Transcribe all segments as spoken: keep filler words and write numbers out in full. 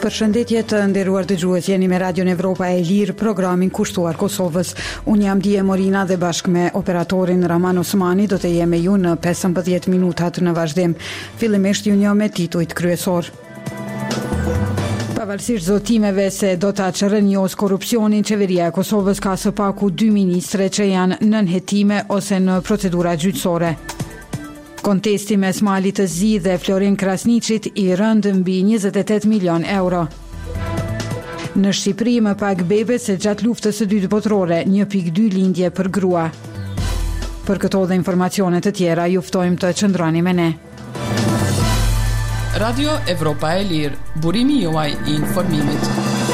Përshëndetje të nderuar dëgjues, jeni me Radion Evropa e Lirë, programin kushtuar Kosovës. Unë jam Dije Morina dhe bashkë me operatorin Raman Osmani do të jem me ju në pesëmbëdhjetë minutat në vazhdim. Fillimisht ju njoh me titujt kryesor. Pavarësisht zotimeve se do ta çrrënjos korrupsionin, qeveria e Kosovës ka së paku dy ministre që janë nën hetime ose në procedura gjyqësore. Kontesti mes Malit të Zi dhe Florin Krasniqit i rënd mbi njëzet e tetë milion euro. Në Shqipëri më pak bebe se gjatë luftës së dytë botërore, një pikë dy lindje për grua. Për këto dhe informacione të tjera, ju ftojmë të qëndroni me ne. Radio Evropa e Lirë, burimi juaj i informimit.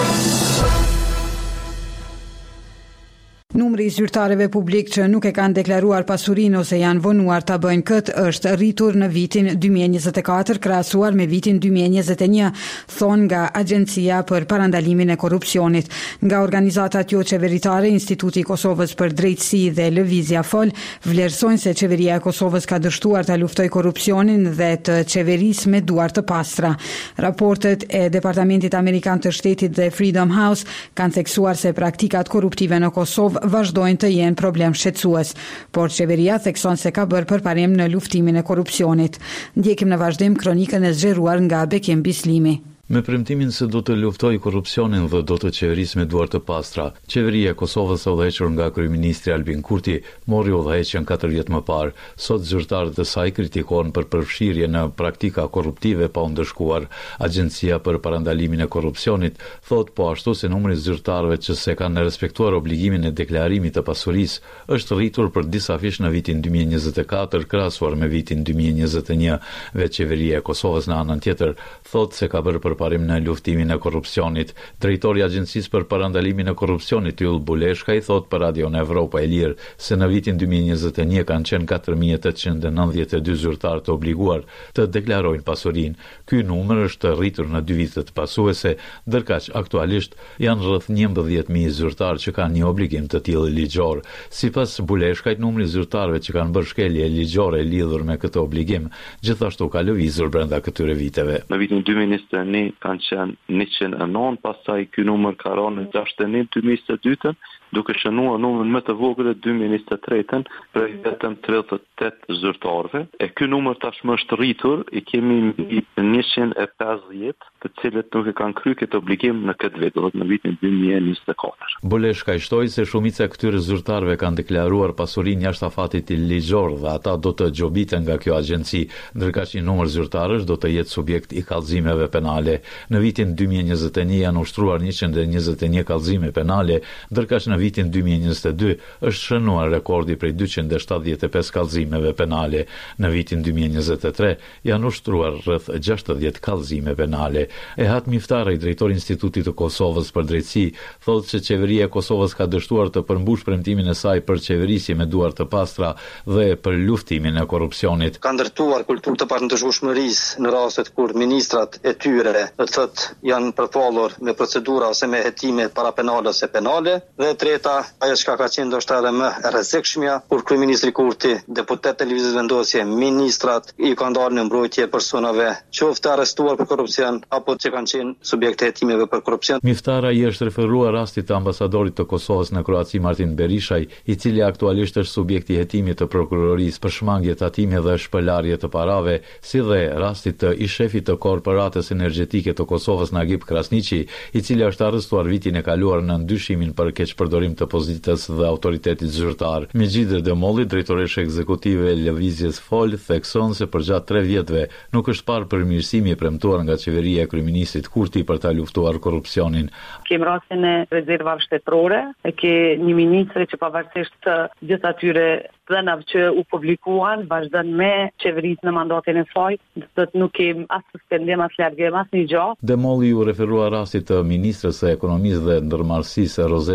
Numri i zyrtarëve publik që nuk e kanë deklaruar pasurinë ose janë vonuar ta bëjnë këtë është rritur në vitin dy mijë e njëzet e katër krahasuar me vitin dy mijë e njëzet e një, thon nga Agjencia për Parandalimin e Korrupsionit. Nga organizatat jo qeveritare, Instituti i Kosovës për Drejtësi dhe Lëvizja Fol vlerësojnë se qeveria e Kosovës ka dështuar ta luftojë korrupsionin dhe të qeverisë me duar të pastra. Raportet e Departamentit Amerikan të Shtetit dhe Freedom House kanë theksuar se praktikat korruptive në Kosovë vazhdojnë të jenë problem shqetësues, por qeveria thekson se ka bërë përparim në luftimin e korrupsionit. Ndjekim në vazhdim kronikën e zgjeruar nga Bekim Bislimi. Me premtimin se do të luftoj korrupsionin dhe do të qeverisë me duar të pastra, qeveria e Kosovës e udhëhequr nga kryeministri Albin Kurti mori udhëheqjen katër vjet më parë. Sot zyrtarët e saj kritikohen për përfshirje në praktika korruptive pa u ndëshkuar. Agjencia për Parandalimin e Korrupsionit thot po ashtu se numri i zyrtarëve që se kanë respektuar obligimin e deklarimit të pasurisë është rritur për disa fish në vitin dy mijë e njëzet e katër krahasuar me vitin dy mijë e njëzet e një. Vetë qeveria e Kosovës në anën tjetër thot se ka bërë përparim në luftimin e korrupsionit. Drejtori i Agjencisë për Parandalimin e Korrupsionit Yll Buleshka i thot për Radion Evropa e Lirë se në vitin dy mijë e njëzet e një kanë qenë katër mijë e tetëqind e nëntëdhjetë e dy zyrtarë të obliguar të deklarojnë pasurinë. Ky numër është rritur në dy vitet pasuese, ndërkaq aktualisht janë rreth njëmbëdhjetë mijë zyrtarë që kanë një obligim të tillë ligjor. Sipas Buleshkajt, numri i zyrtarëve që kanë bërë shkelje ligjore lidhur me këtë obligim gjithashtu ka lëvizur brenda këtyre viteve. Në vitin dy mijë e njëzet e një kanë qenë njëqind e nëntë, pastaj ky numër ka rënë në gjashtëdhjetë e një dy mijë e njëzet e dytën, duke shënuar numrin më të vogël dy mijë e njëzet e tretën për vetëm tridhjetë e tetë zyrtarëve. E ky numër tashmë është rritur, i kemi njëqind e pesëdhjetë, të cilët nuk e kanë kryer këtë obligim në këtë vit, do të në vitin dy mijë e njëzet e katër. Buleshka i shtoi se shumica e këtyre zyrtarëve kanë deklaruar pasurinë jashtë afatit ligjor dhe ata do të gjobiten nga kjo agjenci, ndërkaq një numër zyrtarësh do të jetë subjekt i kallëzimeve penale. Në vitin dy mijë e njëzet e një janë ushtruar njëqind e njëzet e një kallëzime penale, ndërkaq në vitin dy mijë e njëzet e dy është shënuar rekordi prej dyqind e shtatëdhjetë e pesë kallëzimeve penale. Në vitin dy mijë e njëzet e tre janë ushtruar rreth gjashtëdhjetë kallëzime penale. Ehat Miftari, drejtori i Institutit të Kosovës për Drejtësi, thotë se qeveria e Kosovës ka dështuar të përmbush premtimin e saj për qeverisje me duar të pastra dhe për luftimin e korrupsionit. Ka ndërtuar kulturë të partnershmërisë në rastet kur ministrat e tyre të thotë janë përfallur me procedura ose me hetime parapenale ose penale, dhe e treta, ajo që ka qenë ndoshta edhe më e rrezikshmja, kur kryeministri Kurti, deputet të lëvizjes vendosje, ministrat i kanë dalë në mbrojtje personave qoftë arrestuar për korrupsion apo që kanë qenë subjekte hetimeve për korrupsion. Miftara i është referuar rastit të ambasadorit të Kosovës në Kroaci Martin Berishaj, i cili aktualisht është subjekt i hetimit të prokurorisë për shmangje tatime dhe shpëlarje të parave, si dhe rastit të i shefit të korporatës energjetike të Kosovës Nagib Krasniqi, i cili është arrestuar vitin e kaluar në ndyshimin për keqpërdorim të pozitës dhe autoritetit zyrtar. Megjidhe Demolli, drejtoresha ekzekutive e Lëvizjes Fol, thekson se përgjatë tre vjetëve nuk është parë përmirësimi i premtuar nga qeveria e kryeministit Kurti për ta luftuar korrupsionin. Kem rastin e rezervave shtetërore, e ke një ministre që pavarësisht të gjithë atyre dhënave që u publikuan, vazhdon me qeverisë në mandatin e saj, do të nuk kem as suspendim, as largim, as një gjë. Demolli u referua rastit të ministres së ekonomisë dhe ndërmarrësisë Rozeta Ajdari,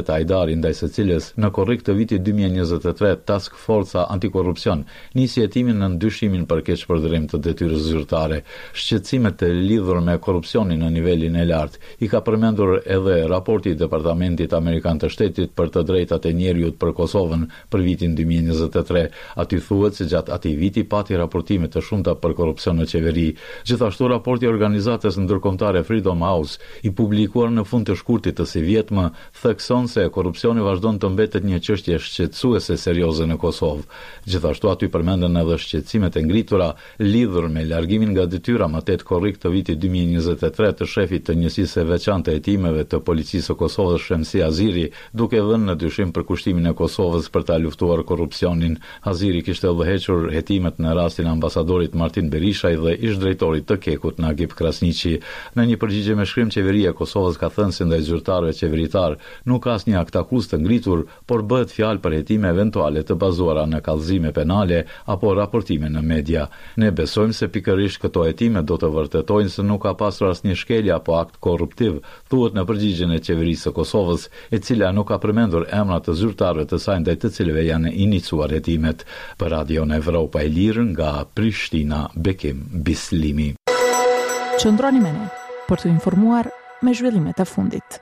zyrtari ndaj së cilës në korrik të vitit dy mijë e njëzet e tre Task Forca Antikorrupsion nisi hetimin në ndyshimin për keqpërdërim të detyrës zyrtare. Shqetësimet e lidhur me korrupsionin në nivelin e lartë i ka përmendur edhe raporti i Departamentit Amerikan të Shtetit për të drejtat e njeriut për Kosovën për vitin dy mijë e njëzet e tre. Aty thuhet se gjatë atij viti pati raportime të shumta për korrupsion në qeveri. Gjithashtu raporti i organizatës ndërkombëtare Freedom House i publikuar në fund të shkurtit të si vjetmë thekson se korrupsioni vazhdon të mbetet një çështje shqetësuese serioze në Kosovë. Gjithashtu aty përmenden edhe shqetësimet e ngritura lidhur me largimin nga detyra më tetë korrik të vitit dy mijë e njëzet e tre të shefit të njësisë së veçantë të hetimeve të policisë së Kosovës Shemsi Aziri, duke dhënë në dyshim përkushtimin e Kosovës për ta luftuar korrupsionin. Aziri kishte udhëhequr hetimet në rastin e ambasadorit Martin Berishaj dhe ish drejtorit të Kekut Nagip Krasniqi. Në një përgjigje me shkrim, qeveria e Kosovës ka thënë se ndaj zyrtarëve qeveritar nuk ka asnjë akt akus të ngritur, por bëhet fjalë për hetime eventuale të bazuara në kallëzime penale apo raportime në media. Ne besojmë se pikërisht këto hetime do të vërtetojnë se nuk ka pasur asnjë shkelje apo akt korruptiv, thuhet në përgjigjen e qeverisë së Kosovës, e cila nuk ka përmendur emra të zyrtarëve të saj ndaj të cilëve janë iniciuar hetimet. Për Radion Evropa e Lirë nga Prishtina, Bekim Bislimi. Qëndroni me ne për të informuar me zhvillimet e fundit.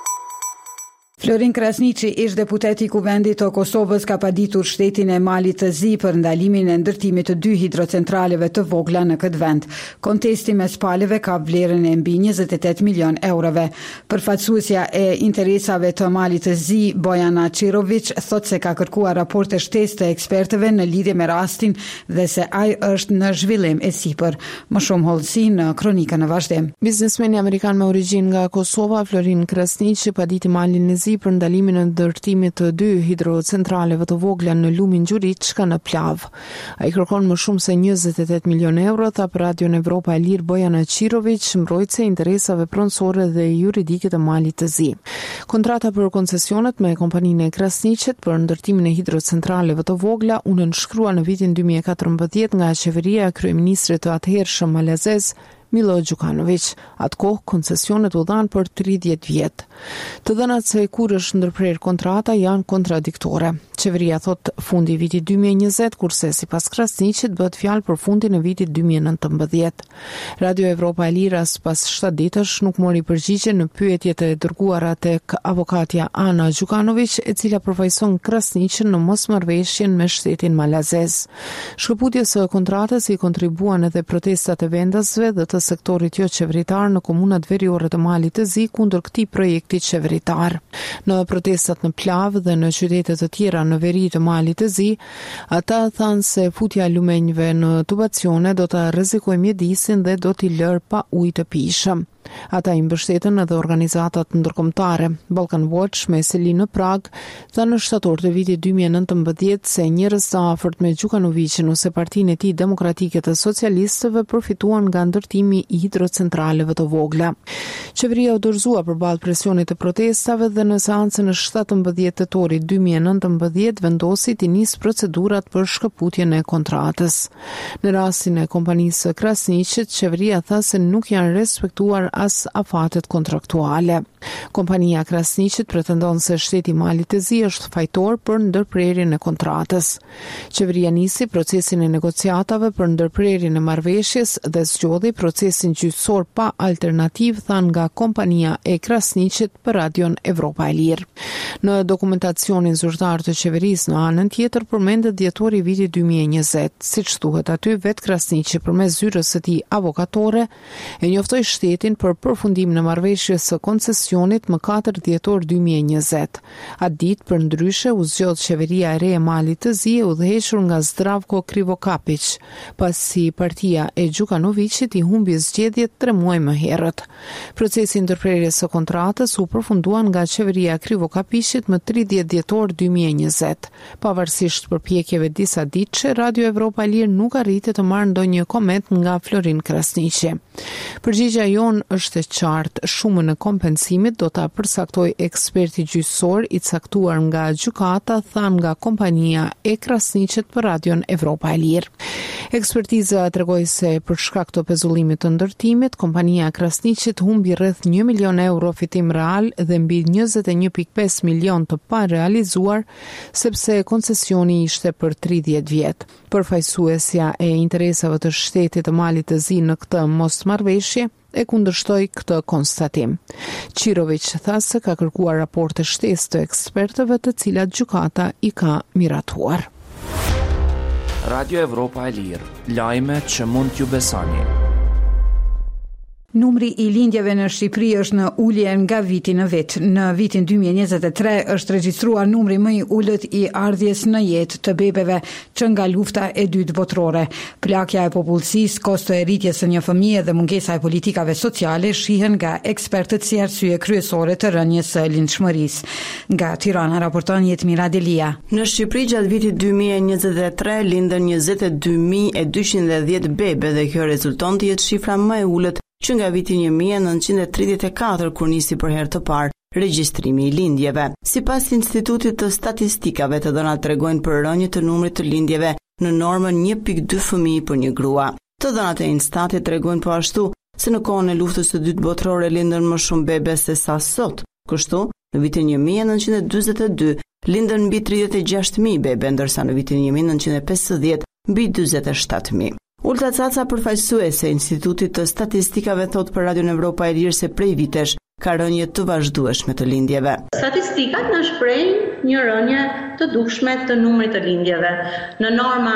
Florin Krasniqi, ish deputeti i Kuvendit të Kosovës, ka paditur shtetin e Malit të Zi për ndalimin e ndërtimit të dy hidrocentraleve të vogla në këtë vend. Kontesti mes palëve ka vlerën e mbi njëzet e tetë milion eurove. Përfaqësuesja e interesave të Malit të Zi, Bojana Qirović, thot se ka kërkuar raporte shtesë të ekspertëve në lidhje me rastin dhe se ai është në zhvillim e sipër. Më shumë hollësi në kronikën e vazhdim. Biznesmeni amerikan me origjinë nga Kosova, Florin Krasniqi, paditi Malin e Zi për ndalimin e ndërtimit të dy hidrocentraleve të vogla në lumin Gjuriçka në Plav. Ai kërkon më shumë se njëzet e tetë milion euro, tha për Radion Evropa e Lirë Bojana Qirović, mbrojtëse e interesave pronësore dhe juridike të Malit të Zi. Kontrata për koncesionet me kompaninë e Krasniqit për ndërtimin e hidrocentraleve të vogla u nënshkrua në vitin dy mijë e katërmbëdhjetë nga qeveria e kryeministrit të atëhershëm malazez Milo Đukanović. Atë kohë koncesionet u dhanë për tridhjetë vjet. Të dhënat se kur është ndërprer kontrata janë kontradiktore. Qeveria thot fundi i vitit dy mijë e njëzet, kurse sipas Krasniqit bëhet fjalë për fundin e vitit dy mijë e nëntëmbëdhjetë. Radio Evropa e Lira pas shtatë ditësh nuk mori përgjigje në pyetjet e dërguara tek avokatja Ana Đukanović, e cila përfaqëson Krasniqin në mosmarrëveshjen me shtetin malazez. Shkëputjes së kontratës i kontribuan edhe protestat e vendasve dhe të sektorit jo qeveritar në komunat veriore të Malit të Zi kundër këtij projekti qeveritar. Në protestat në Plav dhe në qytete të tjera në veri të Malit të Zi, ata thanë se futja e lumenjve në tubacione do të rrezikojë mjedisin dhe do t'i lërë pa ujë të pijshëm. Ata i mbështetën edhe organizatat ndërkombëtare. Balkan Watch me seli në Prag tha në shtator të vitit dy mijë e nëntëmbëdhjetë se njerëz të afërt me Đukanovicin ose partinë e tij demokratike të socialistëve përfituan nga ndërtimi i hidrocentraleve të vogla. Qeveria u dorëzua përballë presionit të protestave dhe në seancën e shtatëmbëdhjetë tetorit dy mijë e nëntëmbëdhjetë vendosi të nisë procedurat për shkëputjen e kontratës. Në rastin e kompanisë Krasniqit, qeveria tha se nuk janë respektuar as afatet kontraktuale. Kompania Krasniqit pretendon se shteti Malit të Zi është fajtor për ndërprerjen e kontratës. Qeveria nisi procesin e negociatave për ndërprerjen e marrëveshjes dhe zgjodhi procesin gjyqësor pa alternativë, than nga kompania e Krasniqit për Radion Evropa e Lirë. Në dokumentacionin zyrtar të qeverisë në anën tjetër përmendet dhjetori i vitit dy mijë e njëzet, siç thuhet aty, vet Krasniqi përmes zyrës së tij avokatore e njoftoi shtetin për përfundim në marrëveshjes së koncesionit më katër dhjetor dy mijë e njëzet. Atë ditë përndryshe u zgjodh qeveria e re e Malit të Zi, udhëhequr nga Zdravko Krivokapić, pasi partia e Đukanovicit i humbi zgjedhjet tre muaj më herët. Procesi i ndërprerjes së kontratës u përfunduan nga qeveria e Krivokapićit më tridhjetë dhjetor dy mijë e njëzet. Pavarësisht përpjekjeve disa ditëshe, Radio Evropa e Lirë nuk arriti të marrë ndonjë koment nga Florin Krasniqi. Përgjigjja jon është e qartë, shumën e kompensimit do ta përcaktoj eksperti gjyqësor i caktuar nga gjykata, than nga kompania e Krasniqit për Radion Evropa e Lirë. Ekspertiza tregoi se për shkak të pezullimit të ndërtimit, kompania e Krasniqit humbi rreth një milion euro fitim real dhe mbi njëzet e një pikë pesë milion të parealizuar, sepse koncesioni ishte për tridhjetë vjet. Përfaqësuesja e interesave të shtetit të Malit të Zi në këtë mosmarrëveshje e kundërshtoi këtë konstatim. Qirović tha se ka kërkuar raporte shtesë të ekspertëve të cilat gjykata i ka miratuar. Radio Evropa e Lirë, lajme që mund t'ju besoni. Numri i lindjeve në Shqipëri është në ulje nga viti në vit. Në vitin dy mijë e njëzet e tre është regjistruar numri më i ulët i ardhjes në jetë të bebeve që nga lufta e dytë botërore. Plakja e popullsisë, kosto e rritjes së një fëmije dhe mungesa e politikave sociale shihen nga ekspertët si arsye kryesore të rënjes së lindshmërisë. Nga Tirana raporton Jetmira Delia. Në Shqipëri gjatë vitit dy mijë e njëzet e tre lindën njëzet e dy mijë e dyqind e dhjetë bebe dhe kjo rezulton të jetë shifra më e ulët që nga viti një mijë e nëntëqind e tridhjetë e katër kur nisi për herë të parë regjistrimi i lindjeve. Sipas Institutit të Statistikave, të dhënat tregojnë për rënje të numrit të lindjeve në normën një pikë dy fëmijë për një grua. Të dhënat e Instatit tregojnë po ashtu se në kohën e luftës së dytë botërore lindën më shumë bebe se sa sot. Kështu, në vitin një mijë e nëntëqind e dyzet e dy lindën mbi tridhjetë e gjashtë mijë bebe, ndërsa në vitin një mijë e nëntëqind e pesëdhjetë mbi dyzet e shtatë mijë. Ulta Caca, përfaqësuese e Institutit të Statistikave, thot për Radion Evropa e Lirë se prej vitesh ka rënje të vazhdueshme të lindjeve. Statistikat na shprehin një rënje të dukshme të numrit të lindjeve. Në norma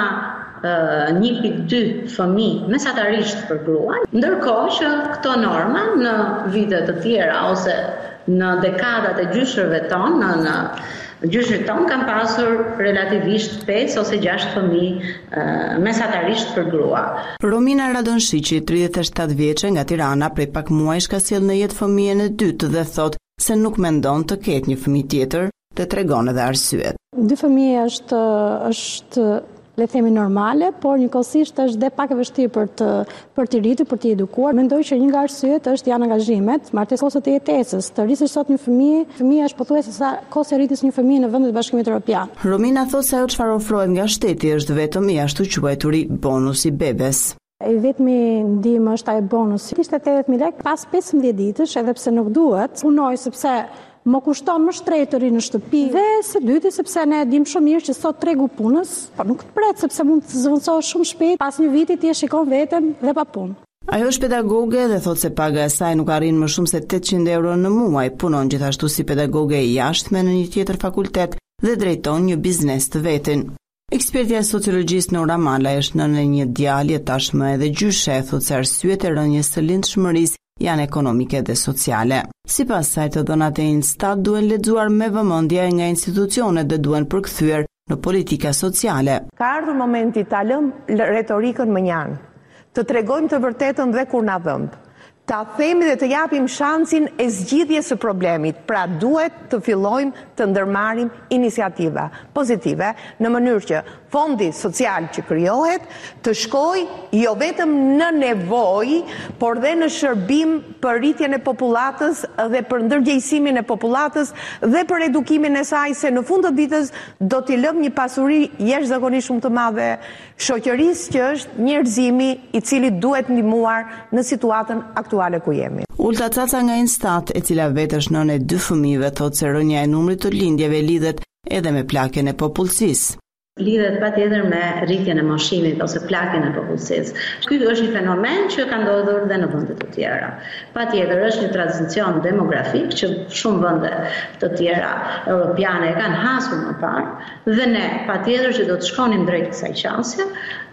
një pikë dy fëmijë mesatarisht për grua, ndërkohë që këto norma në vite të tjera ose në dekadat e gjyshërve tonë, në gjyshët tonë kanë pasur relativisht pesë ose gjashtë fëmijë mesatarisht për grua. Romina Radonshiqi, tridhjetë e shtatë vjeçe nga Tirana, prej pak muajsh ka sjellë në jetë fëmijën e dytë dhe thot se nuk mendon të ketë një fëmijë tjetër, dhe tregon edhe arsyet. Dy fëmijë është është le themi normale, por njëkohësisht është dhe pak e vështirë për të për të rritur, për të edukuar. Mendoj që një nga arsyet është janë angazhimet, martesosat e jetesës. Të rrisësh sot një fëmijë, fëmia është pothuajse sa kohë rritis një fëmijë në vendet e Bashkimit Evropian. Romina thot se ajo çfarë ofrohet nga shteti është vetëm i ashtu quajturi bonusi bebes. I vetmi ndihmë është ai bonusi. Ishte tetëdhjetë mijë lekë pas pesëmbëdhjetë ditësh, edhe pse nuk duhet. Punoj sepse më kushton më shtrejt të ri në shtëpi. Dhe së dyti, sepse ne dim shumë mirë që sot tregu punës, po nuk të pret, sepse mund të zvendësohesh shumë shpejt, pas një viti ti e shikon veten dhe pa punë. Ajo është pedagoge dhe thot se paga e saj nuk arrin më shumë se tetëqind euro në muaj. Punon gjithashtu si pedagoge e jashtme në një tjetër fakultet dhe drejton një biznes të vetin. Ekspertja e sociologjisë Nora Mala është nënë e një djalje tashmë edhe gjyshe, thot se arsyet e rënjes së lindshmërisë janë ekonomike dhe sociale. Sipas saj, të dhënat e Instat duhen lexuar me vëmendje nga institucionet dhe duhen përkthyer në politika sociale. Ka ardhur momenti ta lëmë retorikën mënjan, të tregojmë të vërtetën dhe kur na dhëmb, ta themi dhe të japim shansin e zgjidhjes së problemit. Pra duhet të fillojmë të ndërmarrim iniciativa pozitive në mënyrë që fondi social që krijohet të shkojë jo vetëm në nevojë, por dhe në shërbim për rritjen e popullatës dhe për ndërgjegjësimin e popullatës dhe për edukimin e saj, se në fund të ditës do t'i lëmë një pasuri jashtëzakonisht shumë të madhe shoqërisë, që është njerëzimi i cili duhet ndihmuar në situatën aktuale ku jemi. Ulta Caca nga Instat, e cila vetë është nënë e dy fëmijëve, thotë se rënja e numrit të lindjeve lidhet edhe me plakjen e popullsisë. Lidhet patjetër me rritjen e moshimit ose plakjen e popullsisë. Ky është një fenomen që ka ndodhur dhe në vende të tjera. Patjetër është një tranzicion demografik që shumë vende të tjera europiane e kanë hasur më parë dhe ne patjetër që do të shkonim drejt kësaj qasje.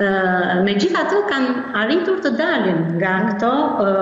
Megjithatë kanë arritur të dalin nga këto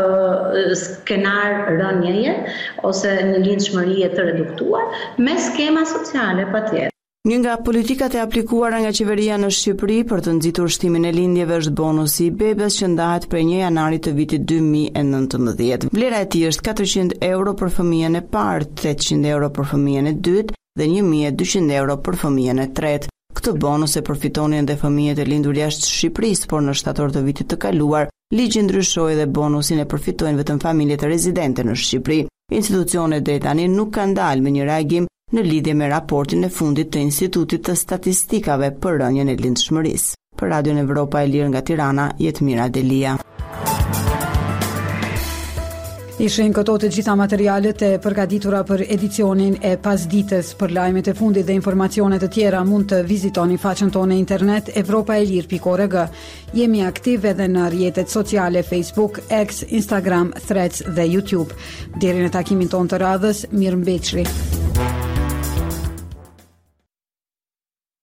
skenar rënjeje ose një lindshmërie të reduktuar me skema sociale patjetër. Një nga politikat e aplikuara nga qeveria në Shqipëri për të nxitur shtimin e lindjeve është bonusi i bebes që ndahet prej një janarit të vitit dy mijë e nëntëmbëdhjetë. Vlera e tij është katërqind euro për fëmijën e parë, tetëqind euro për fëmijën e dytë dhe një mijë e dyqind euro për fëmijën e tretë. Këtë bonus e përfitonin edhe fëmijët e lindur jashtë Shqipërisë, por në shtator të vitit të kaluar ligji ndryshoi dhe bonusin e përfitojnë vetëm familjet rezidente në Shqipëri. Institucionet deri tani nuk kanë dalë me një reagim në lidhje me raportin e fundit të Institutit të Statistikave për rënien e lindshmërisë. Për Radion Evropa e Lirë nga Tirana, Jetmira Delia. Ishin këto të gjitha materialet e përgatitura për edicionin e pasdites. Për lajmet e fundit dhe informacione të tjera mund të vizitoni faqen tonë internet evropaelir pikë org. Jemi aktiv edhe në rrjetet sociale Facebook, X, Instagram, Threads dhe YouTube. Deri në takimin tonë të radhës, mirëmbëjtje.